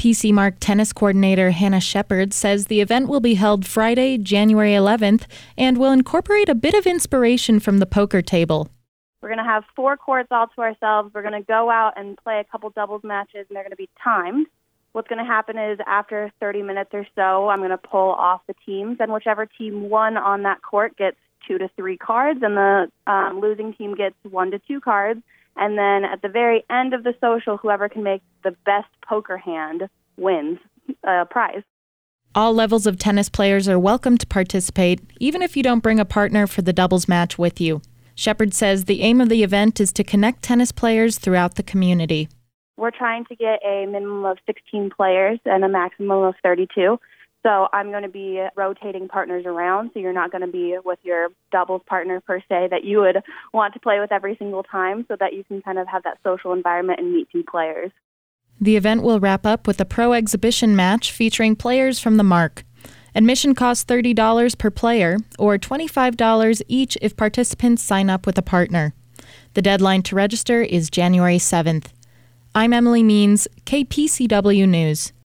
PC Mark tennis coordinator Hannah Shepard says the event will be held Friday, January 11th, and will incorporate a bit of inspiration from the poker table. We're going to have 4 courts all to ourselves. We're going to go out and play a couple doubles matches, and they're going to be timed. What's going to happen is after 30 minutes or so, I'm going to pull off the teams, and whichever team won on that court gets 2 to 3 cards, and the losing team gets 1 to 2 cards. And then at the very end of the social, whoever can make the best poker hand wins a prize. All levels of tennis players are welcome to participate, even if you don't bring a partner for the doubles match with you. Shepard says the aim of the event is to connect tennis players throughout the community. We're trying to get a minimum of 16 players and a maximum of 32. So I'm going to be rotating partners around, so you're not going to be with your doubles partner per se that you would want to play with every single time, so that you can kind of have that social environment and meet new players. The event will wrap up with a pro exhibition match featuring players from the Mark. Admission costs $30 per player, or $25 each if participants sign up with a partner. The deadline to register is January 7th. I'm Emily Means, KPCW News.